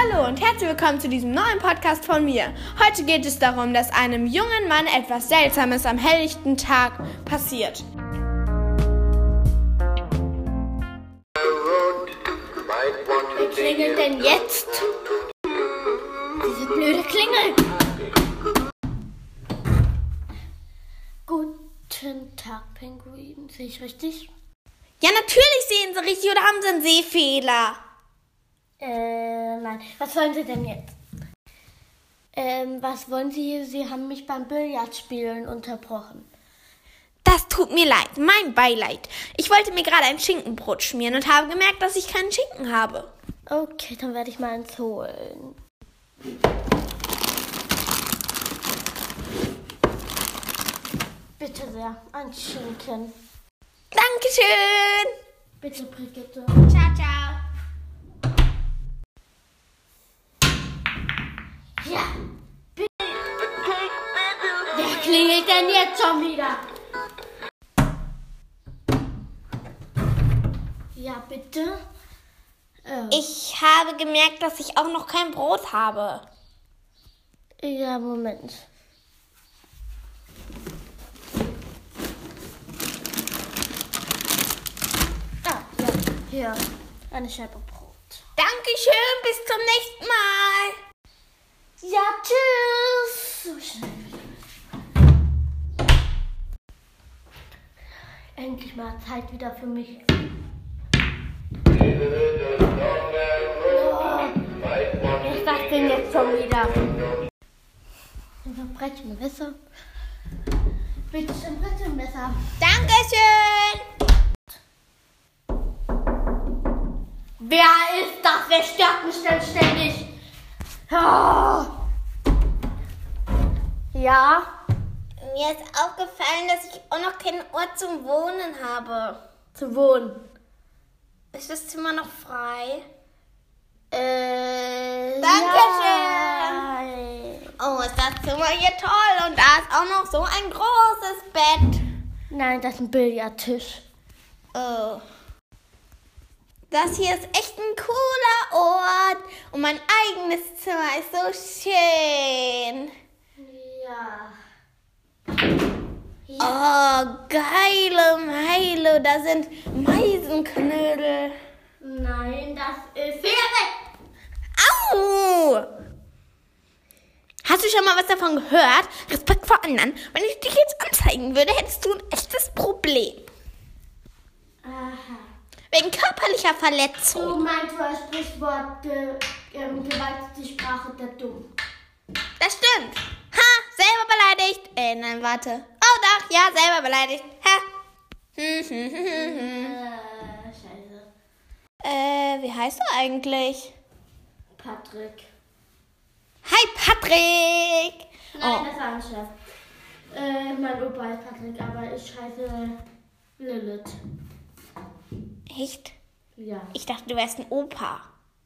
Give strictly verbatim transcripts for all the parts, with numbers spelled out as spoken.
Hallo und herzlich willkommen zu diesem neuen Podcast von mir. Heute geht es darum, dass einem jungen Mann etwas Seltsames am helllichten Tag passiert. Wer klingelt denn jetzt? Diese blöde Klingel. Guten Tag, Pinguin. Sehe ich richtig? Ja, natürlich sehen Sie richtig oder haben Sie einen Sehfehler? Äh, nein. Was wollen Sie denn jetzt? Ähm, was wollen Sie? Sie haben mich beim Billardspielen unterbrochen. Das tut mir leid, mein Beileid. Ich wollte mir gerade ein Schinkenbrot schmieren und habe gemerkt, dass ich keinen Schinken habe. Okay, dann werde ich mal eins holen. Bitte sehr, ein Schinken. Dankeschön. Bitte, Brigitte. Ciao, ciao. Ja, bitte. Wer klingelt denn jetzt schon wieder? Ja, bitte. Oh. Ich habe gemerkt, dass ich auch noch kein Brot habe. Ja, Moment. Ah, ja, hier. Eine Scheibe Brot. Dankeschön, bis zum nächsten Mal. Ja, tschüss. So schnell. Endlich mal Zeit wieder für mich. Oh, was ist das denn jetzt schon wieder? Dann brech mir Messer. Bitte schön, bitte ein Messer. Dankeschön. Wer ist das? Wer stört mich denn ständig? Oh. Ja? Mir ist aufgefallen, dass ich auch noch keinen Ort zum Wohnen habe. Zu wohnen. Ist das Zimmer noch frei? Äh, Dankeschön. Ja. Oh, ist das Zimmer hier toll. Und da ist auch noch so ein großes Bett. Nein, das ist ein Billardtisch. Oh. Das hier ist echt ein cooler Ort. Und mein eigenes Zimmer ist so schön. Ja. Oh, geile Meile. Da sind Meisenknödel. Nein, das ist... Finger weg! Au! Hast du schon mal was davon gehört? Respekt vor anderen. Wenn ich dich jetzt anzeigen würde, hättest du ein echtes Problem. Aha. Wegen körperlicher Verletzung. Du meinst das Sprichwort, ge, ähm, Gewalt ist die Sprache der Dummen. Das stimmt. Ha, selber beleidigt. Äh, nein, warte. Oh doch, ja, selber beleidigt. Ha. Hm, hm, hm, hm, hm. Äh, scheiße. Äh, wie heißt du eigentlich? Patrick. Hi, Patrick. Nein, Oh. das war ein Chef. Äh, mein Opa ist Patrick, aber ich heiße Lilith. Echt? Ja. Ich dachte, du wärst ein Opa.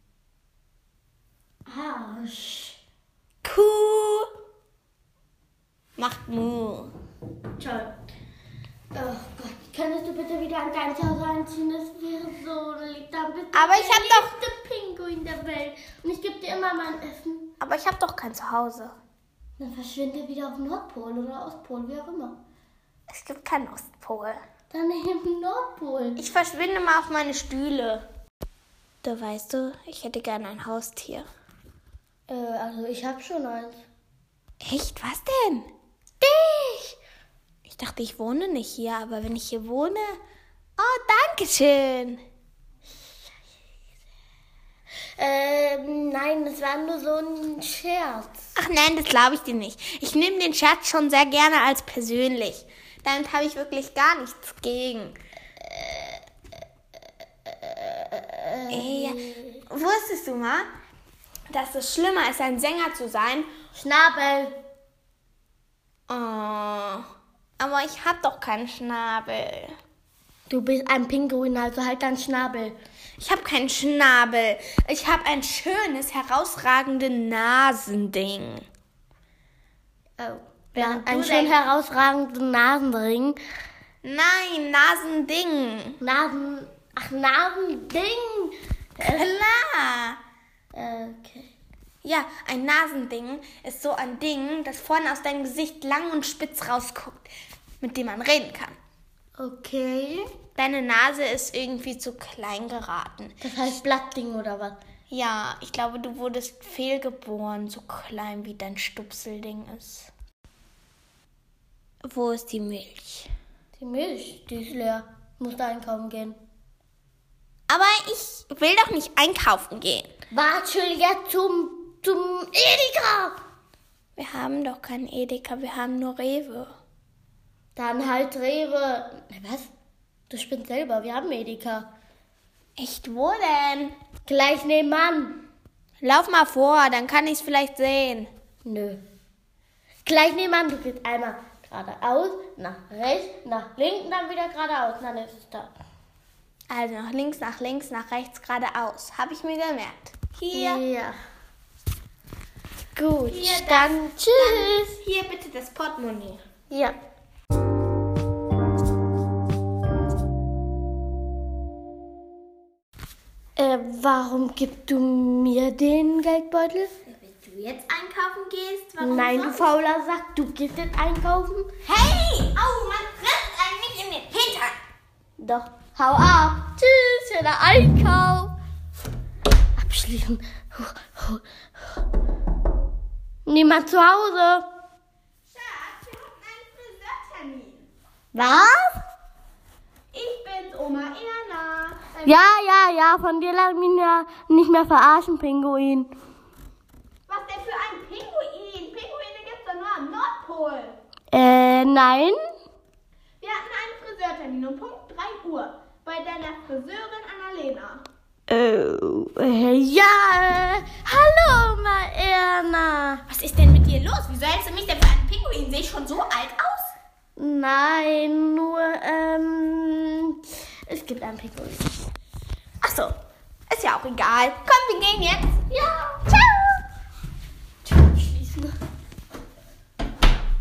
Arsch. Kuh. Macht Mu. Toll. Oh Gott, könntest du bitte wieder an dein Zuhause einziehen? Das wäre so lieb. Dann bist du Aber ich der hab doch- liebste Pinguin der Welt. Und ich gebe dir immer mein Essen. Aber ich habe doch kein Zuhause. Dann verschwinde wieder auf Nordpol oder Ostpol, wie auch immer. Es gibt keinen Ostpol. Dann eben Nordpol. Ich verschwinde mal auf meine Stühle. Du weißt du, ich hätte gerne ein Haustier. Äh, also ich habe schon eins. Echt? Was denn? Dich! Ich dachte, ich wohne nicht hier, aber wenn ich hier wohne... Oh, danke schön. Ähm, nein, das war nur so ein Scherz. Ach nein, das glaube ich dir nicht. Ich nehme den Scherz schon sehr gerne als persönlich. Damit habe ich wirklich gar nichts gegen. Äh, ja. Wusstest du mal, dass es schlimmer ist, ein Sänger zu sein? Schnabel. Oh, aber ich habe doch keinen Schnabel. Du bist ein Pinguin, also halt deinen Schnabel. Ich habe keinen Schnabel. Ich habe ein schönes, herausragendes Nasending. Oh. Während Ein du schön denkst- herausragenden Nasenring. Nein, Nasending. Nasen... Ach, Nasending. Klar. Okay. Ja, ein Nasending ist so ein Ding, das vorne aus deinem Gesicht lang und spitz rausguckt, mit dem man reden kann. Okay. Deine Nase ist irgendwie zu klein geraten. Das heißt Blattding oder was? Ja, ich glaube, du wurdest fehlgeboren, so klein wie dein Stupselding ist. Wo ist die Milch? Die Milch, die ist leer. Muss da einkaufen gehen. Aber ich will doch nicht einkaufen gehen. Warte jetzt zum, zum Edeka. Wir haben doch keinen Edeka, wir haben nur Rewe. Dann halt Rewe. Was? Du spinnst selber, wir haben Edeka. Echt, wo denn? Gleich nebenan. Lauf mal vor, dann kann ich es vielleicht sehen. Nö. Gleich nebenan, du gehst einmal geradeaus, nach rechts, nach links und dann wieder geradeaus. Dann ist es da. Also nach links, nach links, nach rechts, geradeaus. Habe ich mir gemerkt. Hier. Ja. Gut, Hier, dann das, tschüss. Dann hier bitte das Portemonnaie. Ja. Äh, warum gibst du mir den Geldbeutel? Wenn du jetzt einkaufen gehst, warum Nein, du sonst? fauler Sack, du gehst jetzt einkaufen? Hey! Au, man frisst einen nicht in den Hintern. Doch, hau ab. Tschüss, schöner Einkauf. Abschließen. Niemand zu Hause. Schatz, wir hatten einen Friseurtermin. Was? Ich bin's, Oma Erna. Ja, ja, ja, von dir lass mich ja nicht mehr verarschen, Pinguin. Was denn für ein Pinguin? Pinguine gibt's doch nur am Nordpol. Äh, nein. Wir hatten einen Friseurtermin um Punkt drei Uhr bei deiner Friseurin Annalena. Äh, äh, ja, äh, hallo, Maerna. Was ist denn mit dir los? Wieso hältst du mich denn für einen Pinguin? Sehe ich schon so alt aus? Nein, nur, ähm, es gibt einen Pinguin. Ach so, ist ja auch egal. Komm, wir gehen jetzt. Ja. Ciao.